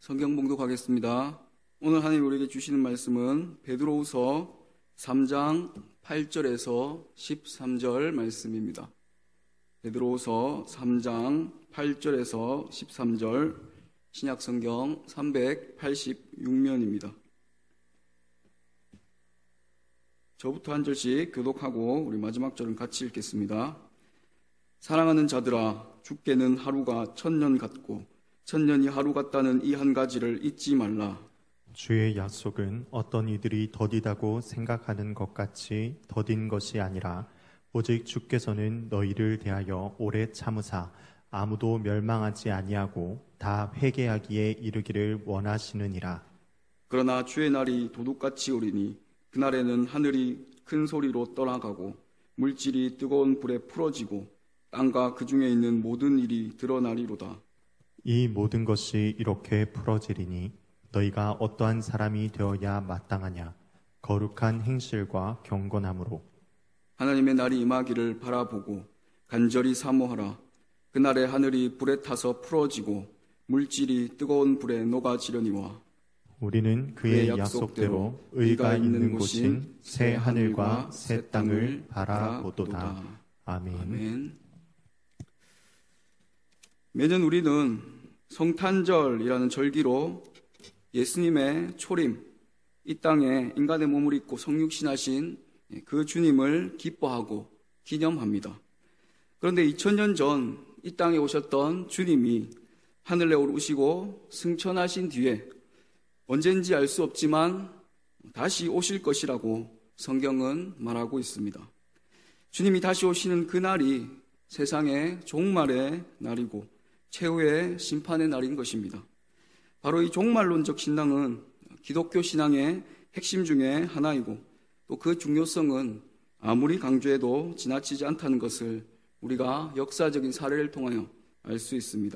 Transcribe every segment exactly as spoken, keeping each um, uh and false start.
성경 봉독하겠습니다. 오늘 하나님 우리에게 주시는 말씀은 베드로후서 삼 장 팔 절에서 십삼 절 말씀입니다. 베드로후서 삼 장 팔 절에서 십삼 절, 신약성경 삼백팔십육 면입니다. 저부터 한 절씩 교독하고 우리 마지막 절은 같이 읽겠습니다. 사랑하는 자들아, 주께는 하루가 천년 같고 천년이 하루 같다는 이 한 가지를 잊지 말라. 주의 약속은 어떤 이들이 더디다고 생각하는 것 같이 더딘 것이 아니라 오직 주께서는 너희를 대하여 오래 참으사 아무도 멸망하지 아니하고 다 회개하기에 이르기를 원하시느니라. 그러나 주의 날이 도둑같이 오리니 그날에는 하늘이 큰 소리로 떠나가고 물질이 뜨거운 불에 풀어지고 땅과 그 중에 있는 모든 일이 드러나리로다. 이 모든 것이 이렇게 풀어지리니 너희가 어떠한 사람이 되어야 마땅하냐? 거룩한 행실과 경건함으로 하나님의 날이 임하기를 바라보고 간절히 사모하라. 그날에 하늘이 불에 타서 풀어지고 물질이 뜨거운 불에 녹아지려니와 우리는 그의 약속대로 의가 있는 곳인 새 하늘과 새 땅을 바라보도다. 아멘. 아멘. 매년 우리는 성탄절이라는 절기로 예수님의 초림, 이 땅에 인간의 몸을 입고 성육신하신 그 주님을 기뻐하고 기념합니다. 그런데 이천 년 전 이 땅에 오셨던 주님이 하늘에 오르시고 승천하신 뒤에 언젠지 알 수 없지만 다시 오실 것이라고 성경은 말하고 있습니다. 주님이 다시 오시는 그 날이 세상의 종말의 날이고 최후의 심판의 날인 것입니다. 바로 이 종말론적 신앙은 기독교 신앙의 핵심 중에 하나이고 또 그 중요성은 아무리 강조해도 지나치지 않다는 것을 우리가 역사적인 사례를 통하여 알 수 있습니다.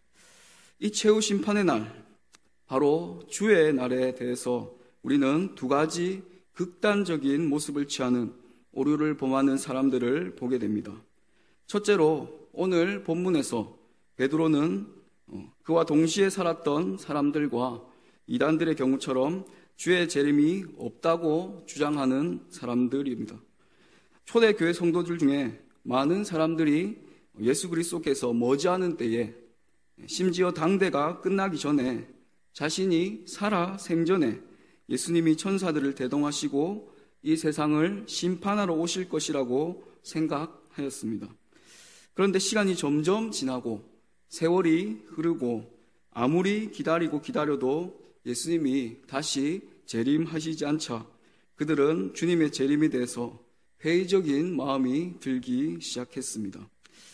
이 최후 심판의 날, 바로 주의 날에 대해서 우리는 두 가지 극단적인 모습을 취하는 오류를 범하는 사람들을 보게 됩니다. 첫째로 오늘 본문에서 베드로는 그와 동시에 살았던 사람들과 이단들의 경우처럼 주의 재림이 없다고 주장하는 사람들입니다. 초대교회 성도들 중에 많은 사람들이 예수 그리스도께서 머지않은 때에, 심지어 당대가 끝나기 전에 자신이 살아 생전에 예수님이 천사들을 대동하시고 이 세상을 심판하러 오실 것이라고 생각하였습니다. 그런데 시간이 점점 지나고 세월이 흐르고 아무리 기다리고 기다려도 예수님이 다시 재림하시지 않자 그들은 주님의 재림에 대해서 회의적인 마음이 들기 시작했습니다.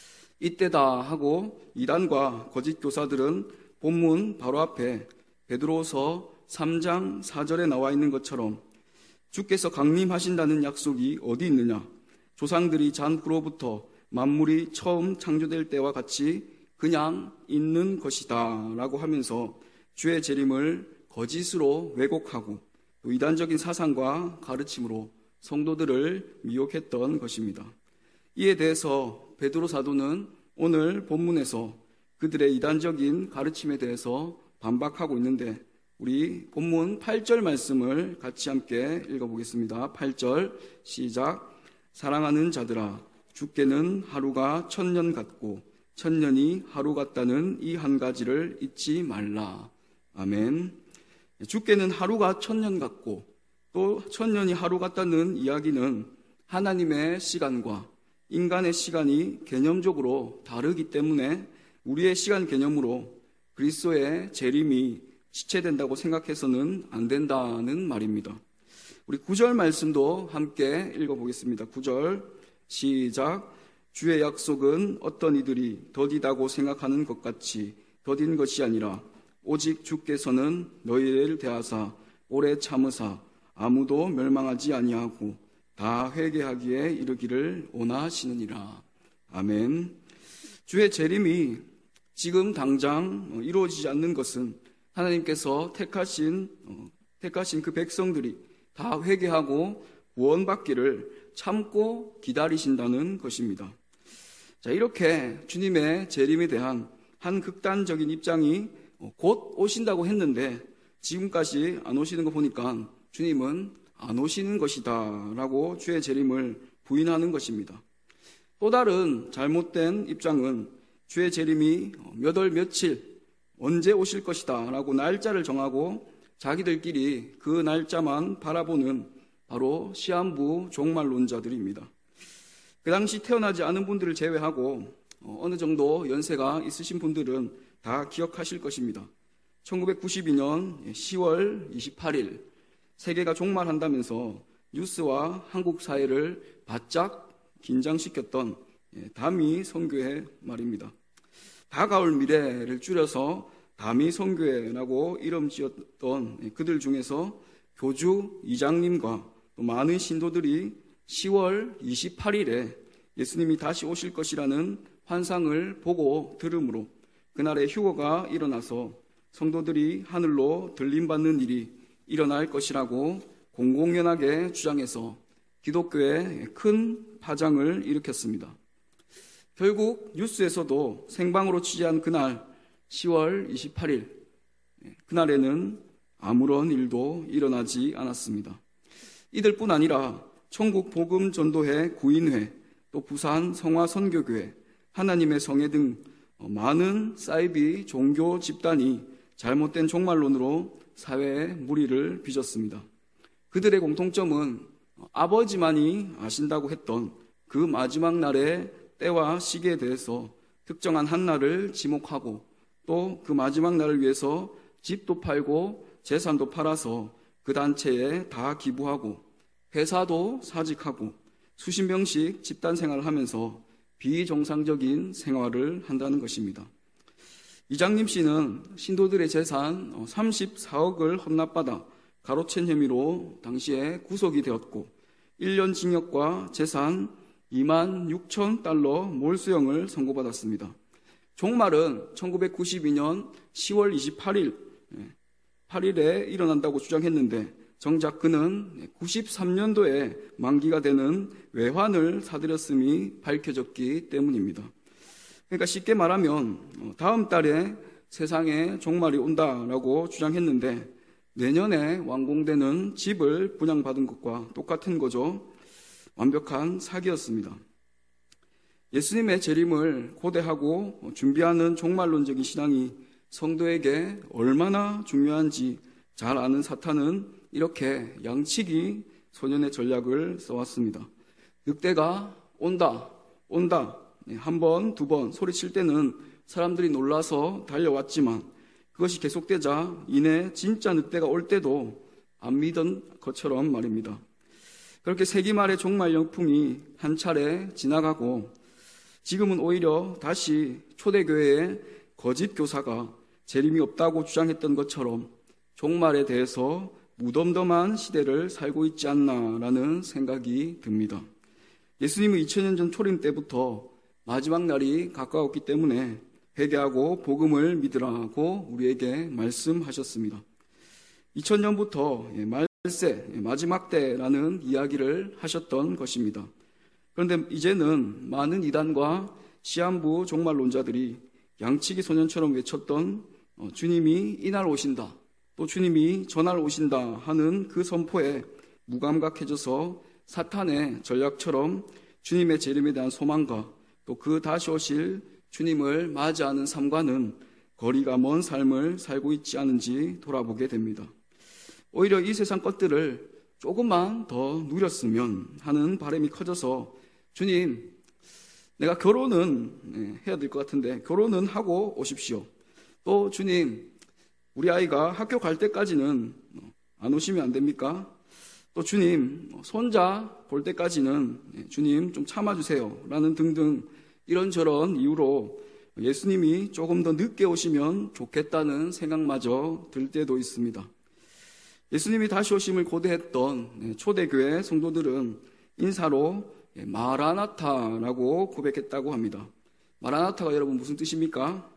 이때다 하고 이단과 거짓 교사들은 본문 바로 앞에 베드로후서 삼 장 사 절에 나와 있는 것처럼 주께서 강림하신다는 약속이 어디 있느냐? 조상들이 잔 후로부터 만물이 처음 창조될 때와 같이 그냥 있는 것이다 라고 하면서 주의 재림을 거짓으로 왜곡하고 또 이단적인 사상과 가르침으로 성도들을 미혹했던 것입니다. 이에 대해서 베드로 사도는 오늘 본문에서 그들의 이단적인 가르침에 대해서 반박하고 있는데 우리 본문 팔 절 말씀을 같이 함께 읽어보겠습니다. 팔 절 시작. 사랑하는 자들아, 주께는 하루가 천년 같고 천년이 하루 같다는 이 한 가지를 잊지 말라. 아멘. 주께는 하루가 천년 같고 또 천년이 하루 같다는 이야기는 하나님의 시간과 인간의 시간이 개념적으로 다르기 때문에 우리의 시간 개념으로 그리스도의 재림이 지체된다고 생각해서는 안 된다는 말입니다. 우리 구 절 말씀도 함께 읽어보겠습니다. 구 절 시작. 주의 약속은 어떤 이들이 더디다고 생각하는 것 같이 더딘 것이 아니라 오직 주께서는 너희를 대하사 오래 참으사 아무도 멸망하지 아니하고 다 회개하기에 이르기를 원하시느니라. 아멘. 주의 재림이 지금 당장 이루어지지 않는 것은 하나님께서 택하신 택하신 그 백성들이 다 회개하고 구원받기를 참고 기다리신다는 것입니다. 자, 이렇게 주님의 재림에 대한 한 극단적인 입장이 곧 오신다고 했는데 지금까지 안 오시는 거 보니까 주님은 안 오시는 것이다 라고 주의 재림을 부인하는 것입니다. 또 다른 잘못된 입장은 주의 재림이 몇 월 며칠 언제 오실 것이다 라고 날짜를 정하고 자기들끼리 그 날짜만 바라보는 바로 시한부 종말론자들입니다. 그 당시 태어나지 않은 분들을 제외하고 어느 정도 연세가 있으신 분들은 다 기억하실 것입니다. 천구백구십이 년 시월 이십팔일 세계가 종말한다면서 뉴스와 한국 사회를 바짝 긴장시켰던 다미 선교회 말입니다. 다가올 미래를 줄여서 다미 선교회라고 이름 지었던 그들 중에서 교주 이장님과 또 많은 신도들이 시월 이십팔일에 예수님이 다시 오실 것이라는 환상을 보고 들음으로 그날에 휴거가 일어나서 성도들이 하늘로 들림받는 일이 일어날 것이라고 공공연하게 주장해서 기독교에 큰 파장을 일으켰습니다. 결국 뉴스에서도 생방으로 취재한 그날 시월 이십팔일 그날에는 아무런 일도 일어나지 않았습니다. 이들뿐 아니라 천국 복음 전도회 구인회, 또 부산 성화선교교회, 하나님의 성회 등 많은 사이비 종교 집단이 잘못된 종말론으로 사회에 무리를 빚었습니다. 그들의 공통점은 아버지만이 아신다고 했던 그 마지막 날의 때와 시기에 대해서 특정한 한 날을 지목하고 또 그 마지막 날을 위해서 집도 팔고 재산도 팔아서 그 단체에 다 기부하고 회사도 사직하고 수십 명씩 집단 생활을 하면서 비정상적인 생활을 한다는 것입니다. 이장님 씨는 신도들의 재산 삼십사억을 헌납받아 가로챈 혐의로 당시에 구속이 되었고 일 년 징역과 재산 이만 육천 달러 몰수형을 선고받았습니다. 종말은 천구백구십이 년 시월 이십팔일 팔일에 일어난다고 주장했는데 정작 그는 구십삼 년도에 만기가 되는 외환을 사들였음이 밝혀졌기 때문입니다. 그러니까 쉽게 말하면 다음 달에 세상에 종말이 온다라고 주장했는데 내년에 완공되는 집을 분양받은 것과 똑같은 거죠. 완벽한 사기였습니다. 예수님의 재림을 고대하고 준비하는 종말론적인 신앙이 성도에게 얼마나 중요한지 잘 아는 사탄은 이렇게 양치기 소년의 전략을 써왔습니다. 늑대가 온다, 온다, 한 번, 두 번 소리칠 때는 사람들이 놀라서 달려왔지만 그것이 계속되자 이내 진짜 늑대가 올 때도 안 믿은 것처럼 말입니다. 그렇게 세기 말의 종말 영풍이 한 차례 지나가고 지금은 오히려 다시 초대교회의 거짓 교사가 재림이 없다고 주장했던 것처럼 종말에 대해서 무덤덤한 시대를 살고 있지 않나라는 생각이 듭니다. 예수님은 이천 년 전 초림 때부터 마지막 날이 가까웠기 때문에 회개하고 복음을 믿으라고 우리에게 말씀하셨습니다. 이천 년부터 말세, 마지막 때라는 이야기를 하셨던 것입니다. 그런데 이제는 많은 이단과 시한부 종말론자들이 양치기 소년처럼 외쳤던 주님이 이날 오신다, 또 주님이 저날 오신다 하는 그 선포에 무감각해져서 사탄의 전략처럼 주님의 재림에 대한 소망과 또 그 다시 오실 주님을 맞이하는 삶과는 거리가 먼 삶을 살고 있지 않은지 돌아보게 됩니다. 오히려 이 세상 것들을 조금만 더 누렸으면 하는 바람이 커져서 주님, 내가 결혼은 해야 될 것 같은데 결혼은 하고 오십시오. 또 주님, 우리 아이가 학교 갈 때까지는 안 오시면 안 됩니까? 또 주님, 손자 볼 때까지는 주님 좀 참아주세요 라는 등등 이런저런 이유로 예수님이 조금 더 늦게 오시면 좋겠다는 생각마저 들 때도 있습니다. 예수님이 다시 오심을 고대했던 초대교회 성도들은 인사로 마라나타라고 고백했다고 합니다. 마라나타가 여러분 무슨 뜻입니까?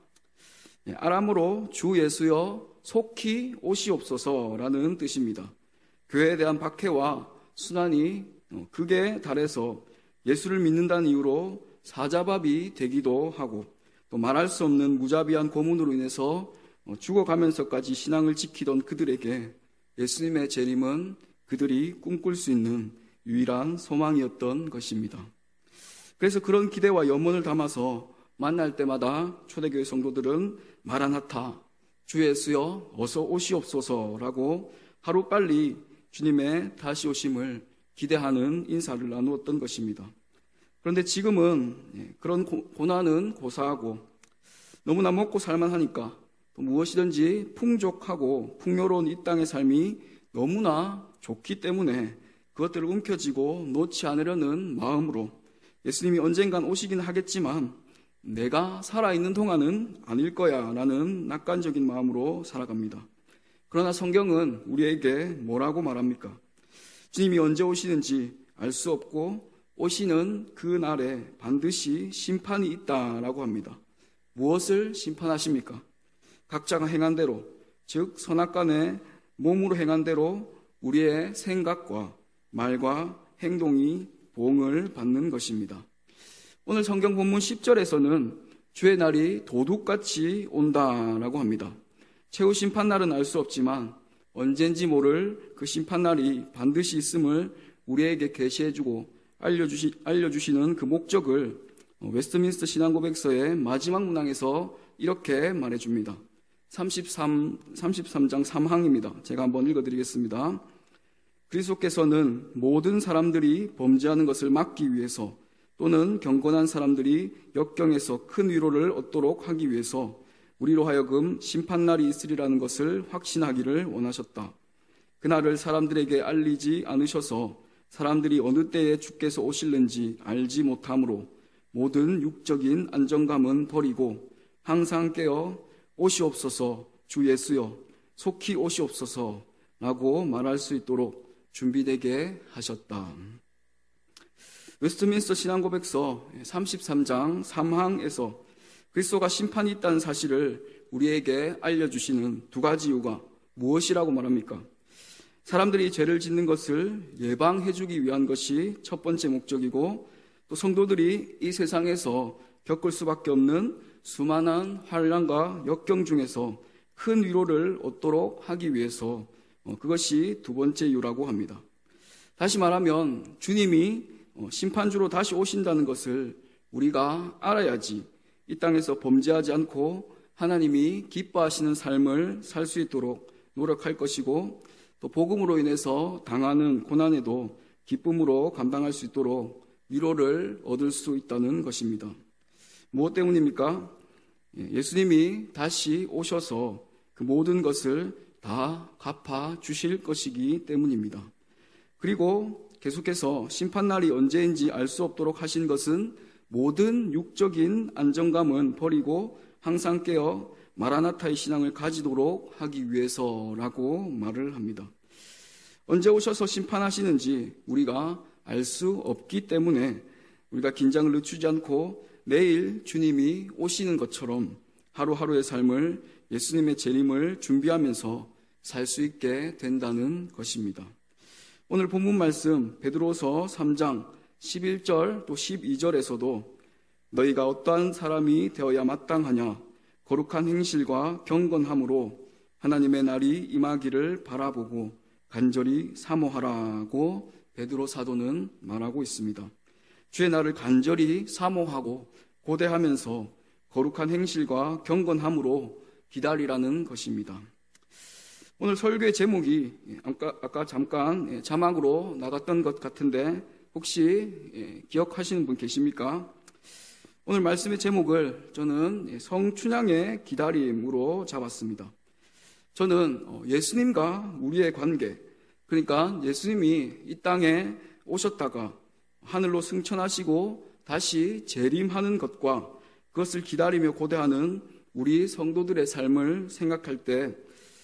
아람어로 주 예수여 속히 오시옵소서라는 뜻입니다. 교회에 대한 박해와 순환이 극에 달해서 예수를 믿는다는 이유로 사자밥이 되기도 하고 또 말할 수 없는 무자비한 고문으로 인해서 죽어가면서까지 신앙을 지키던 그들에게 예수님의 재림은 그들이 꿈꿀 수 있는 유일한 소망이었던 것입니다. 그래서 그런 기대와 염원을 담아서 만날 때마다 초대교회 성도들은 마라나타, 주 예수여 어서 오시옵소서라고 하루빨리 주님의 다시 오심을 기대하는 인사를 나누었던 것입니다. 그런데 지금은 그런 고난은 고사하고 너무나 먹고 살만하니까 또 무엇이든지 풍족하고 풍요로운 이 땅의 삶이 너무나 좋기 때문에 그것들을 움켜쥐고 놓지 않으려는 마음으로 예수님이 언젠간 오시긴 하겠지만 내가 살아있는 동안은 아닐 거야 라는 낙관적인 마음으로 살아갑니다. 그러나 성경은 우리에게 뭐라고 말합니까? 주님이 언제 오시는지 알 수 없고 오시는 그 날에 반드시 심판이 있다라고 합니다. 무엇을 심판하십니까? 각자가 행한 대로, 즉 선악간에 몸으로 행한 대로 우리의 생각과 말과 행동이 보응을 받는 것입니다. 오늘 성경 본문 십 절에서는 주의 날이 도둑같이 온다라고 합니다. 최후 심판날은 알 수 없지만 언젠지 모를 그 심판날이 반드시 있음을 우리에게 계시해주고 알려주시, 알려주시는 그 목적을 웨스트민스터 신앙고백서의 마지막 문항에서 이렇게 말해줍니다. 삼십삼, 삼십삼 장 삼 항입니다. 제가 한번 읽어드리겠습니다. 그리스도께서는 모든 사람들이 범죄하는 것을 막기 위해서 또는 경건한 사람들이 역경에서 큰 위로를 얻도록 하기 위해서 우리로 하여금 심판날이 있으리라는 것을 확신하기를 원하셨다. 그날을 사람들에게 알리지 않으셔서 사람들이 어느 때에 주께서 오실는지 알지 못하므로 모든 육적인 안정감은 버리고 항상 깨어 오시옵소서 주 예수여 속히 오시옵소서 라고 말할 수 있도록 준비되게 하셨다. 웨스트민스터 신앙고백서 삼십삼 장 삼 항에서 그리스도가 심판이 있다는 사실을 우리에게 알려주시는 두 가지 이유가 무엇이라고 말합니까? 사람들이 죄를 짓는 것을 예방해주기 위한 것이 첫 번째 목적이고 또 성도들이 이 세상에서 겪을 수밖에 없는 수많은 환난과 역경 중에서 큰 위로를 얻도록 하기 위해서 그것이 두 번째 이유라고 합니다. 다시 말하면 주님이 심판주로 다시 오신다는 것을 우리가 알아야지 이 땅에서 범죄하지 않고 하나님이 기뻐하시는 삶을 살 수 있도록 노력할 것이고 또 복음으로 인해서 당하는 고난에도 기쁨으로 감당할 수 있도록 위로를 얻을 수 있다는 것입니다. 무엇 때문입니까? 예수님이 다시 오셔서 그 모든 것을 다 갚아 주실 것이기 때문입니다. 그리고 계속해서 심판날이 언제인지 알 수 없도록 하신 것은 모든 육적인 안정감은 버리고 항상 깨어 마라나타의 신앙을 가지도록 하기 위해서라고 말을 합니다. 언제 오셔서 심판하시는지 우리가 알 수 없기 때문에 우리가 긴장을 늦추지 않고 내일 주님이 오시는 것처럼 하루하루의 삶을 예수님의 재림을 준비하면서 살 수 있게 된다는 것입니다. 오늘 본문 말씀 베드로서 삼 장 십일 절 또 십이 절에서도 너희가 어떠한 사람이 되어야 마땅하냐 거룩한 행실과 경건함으로 하나님의 날이 임하기를 바라보고 간절히 사모하라고 베드로 사도는 말하고 있습니다. 주의 날을 간절히 사모하고 고대하면서 거룩한 행실과 경건함으로 기다리라는 것입니다. 오늘 설교의 제목이 아까, 아까 잠깐 자막으로 나갔던 것 같은데 혹시 기억하시는 분 계십니까? 오늘 말씀의 제목을 저는 성춘향의 기다림으로 잡았습니다. 저는 예수님과 우리의 관계, 그러니까 예수님이 이 땅에 오셨다가 하늘로 승천하시고 다시 재림하는 것과 그것을 기다리며 고대하는 우리 성도들의 삶을 생각할 때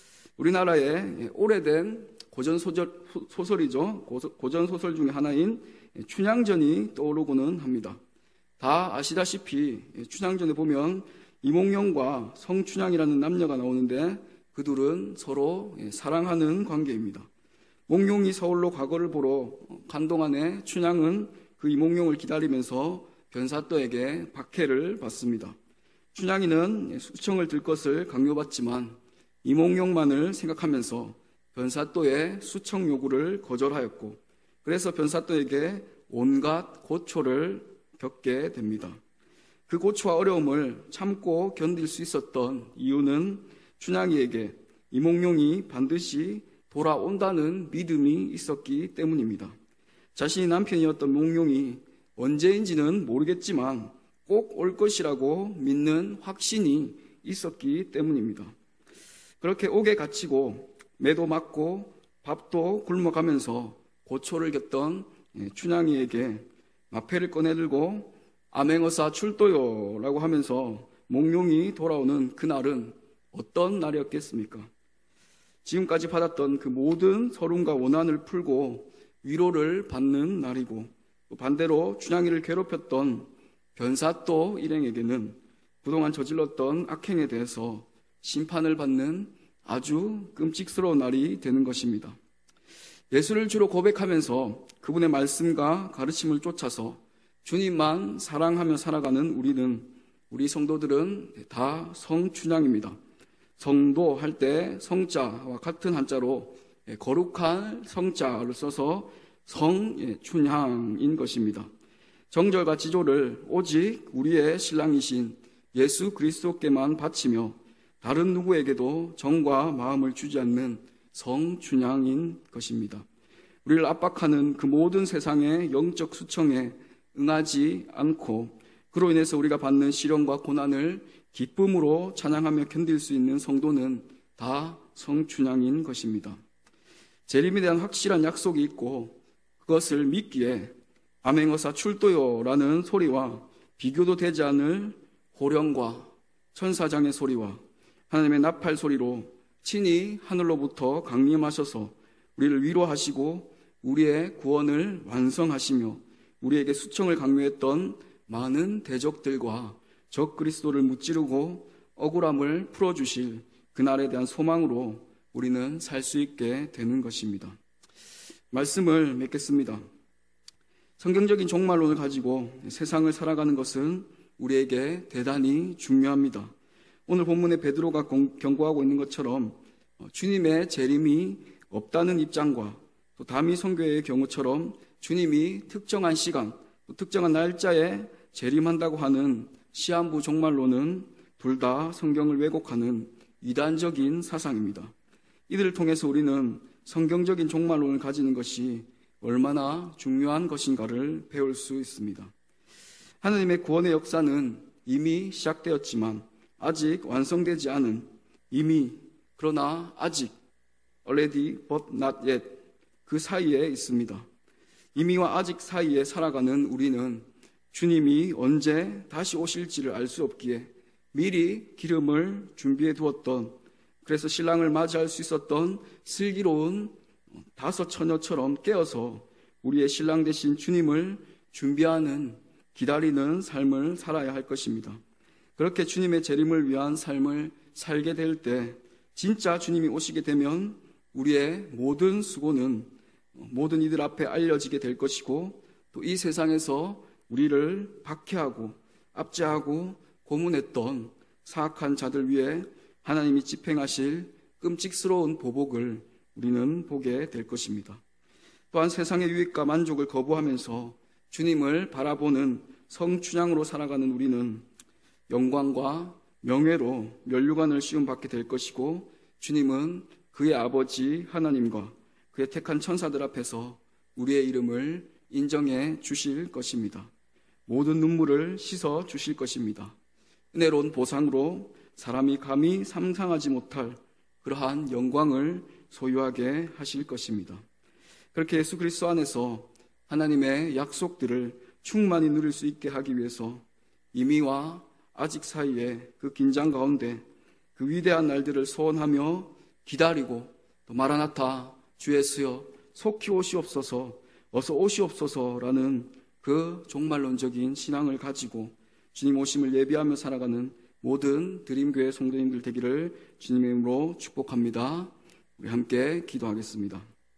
우리나라의 오래된 고전소설, 소설이죠. 고전소설 중에 하나인 춘향전이 떠오르고는 합니다. 다 아시다시피 춘향전에 보면 이몽룡과 성춘향이라는 남녀가 나오는데 그 둘은 서로 사랑하는 관계입니다. 몽룡이 서울로 과거를 보러 간 동안에 춘향은 그 이몽룡을 기다리면서 변사또에게 박해를 받습니다. 춘향이는 수청을 들 것을 강요받지만 이몽룡만을 생각하면서 변사또의 수청 요구를 거절하였고, 그래서 변사또에게 온갖 고초를 겪게 됩니다. 그 고초와 어려움을 참고 견딜 수 있었던 이유는 춘향이에게 이몽룡이 반드시 돌아온다는 믿음이 있었기 때문입니다. 자신이 남편이었던 몽룡이 언제인지는 모르겠지만 꼭 올 것이라고 믿는 확신이 있었기 때문입니다. 그렇게 옥에 갇히고 매도 맞고 밥도 굶어가면서 고초를 겪던 춘향이에게 마패를 꺼내들고 암행어사 출도요 라고 하면서 몽룡이 돌아오는 그날은 어떤 날이었겠습니까? 지금까지 받았던 그 모든 서름과 원한을 풀고 위로를 받는 날이고, 또 반대로 춘향이를 괴롭혔던 변사또 일행에게는 그동안 저질렀던 악행에 대해서 심판을 받는 아주 끔찍스러운 날이 되는 것입니다. 예수를 주로 고백하면서 그분의 말씀과 가르침을 쫓아서 주님만 사랑하며 살아가는 우리는, 우리 성도들은 다 성춘향입니다. 성도 할 때 성자와 같은 한자로 거룩한 성자를 써서 성춘향인 것입니다. 정절과 지조를 오직 우리의 신랑이신 예수 그리스도께만 바치며 다른 누구에게도 정과 마음을 주지 않는 성춘향인 것입니다. 우리를 압박하는 그 모든 세상의 영적 수청에 응하지 않고 그로 인해서 우리가 받는 시련과 고난을 기쁨으로 찬양하며 견딜 수 있는 성도는 다 성춘향인 것입니다. 재림에 대한 확실한 약속이 있고 그것을 믿기에 암행어사 출도요라는 소리와 비교도 되지 않을 호령과 천사장의 소리와 하나님의 나팔 소리로 친히 하늘로부터 강림하셔서 우리를 위로하시고 우리의 구원을 완성하시며 우리에게 수청을 강요했던 많은 대적들과 적 그리스도를 무찌르고 억울함을 풀어주실 그날에 대한 소망으로 우리는 살 수 있게 되는 것입니다. 말씀을 맺겠습니다. 성경적인 종말론을 가지고 세상을 살아가는 것은 우리에게 대단히 중요합니다. 오늘 본문에 베드로가 경고하고 있는 것처럼 주님의 재림이 없다는 입장과 또 다미 선교의 경우처럼 주님이 특정한 시간, 또 특정한 날짜에 재림한다고 하는 시한부 종말론은 둘 다 성경을 왜곡하는 이단적인 사상입니다. 이들을 통해서 우리는 성경적인 종말론을 가지는 것이 얼마나 중요한 것인가를 배울 수 있습니다. 하나님의 구원의 역사는 이미 시작되었지만 아직 완성되지 않은, 이미 그러나 아직 already but not yet 그 사이에 있습니다. 이미와 아직 사이에 살아가는 우리는 주님이 언제 다시 오실지를 알 수 없기에 미리 기름을 준비해 두었던, 그래서 신랑을 맞이할 수 있었던 슬기로운 다섯 처녀처럼 깨어서 우리의 신랑 되신 주님을 준비하는, 기다리는 삶을 살아야 할 것입니다. 그렇게 주님의 재림을 위한 삶을 살게 될 때 진짜 주님이 오시게 되면 우리의 모든 수고는 모든 이들 앞에 알려지게 될 것이고, 또 이 세상에서 우리를 박해하고 압제하고 고문했던 사악한 자들 위해 하나님이 집행하실 끔찍스러운 보복을 우리는 보게 될 것입니다. 또한 세상의 유익과 만족을 거부하면서 주님을 바라보는 성춘향으로 살아가는 우리는 영광과 명예로 면류관을 씌움받게 될 것이고, 주님은 그의 아버지 하나님과 그의 택한 천사들 앞에서 우리의 이름을 인정해 주실 것입니다. 모든 눈물을 씻어 주실 것입니다. 은혜로운 보상으로 사람이 감히 상상하지 못할 그러한 영광을 소유하게 하실 것입니다. 그렇게 예수 그리스도 안에서 하나님의 약속들을 충만히 누릴 수 있게 하기 위해서 이미와 아직 사이에 그 긴장 가운데 그 위대한 날들을 소원하며 기다리고, 또 마라나타 주 예수여 속히 오시옵소서, 어서 오시옵소서라는 그 종말론적인 신앙을 가지고 주님 오심을 예비하며 살아가는 모든 드림교회 성도님들 되기를 주님의 이름으로 축복합니다. 우리 함께 기도하겠습니다.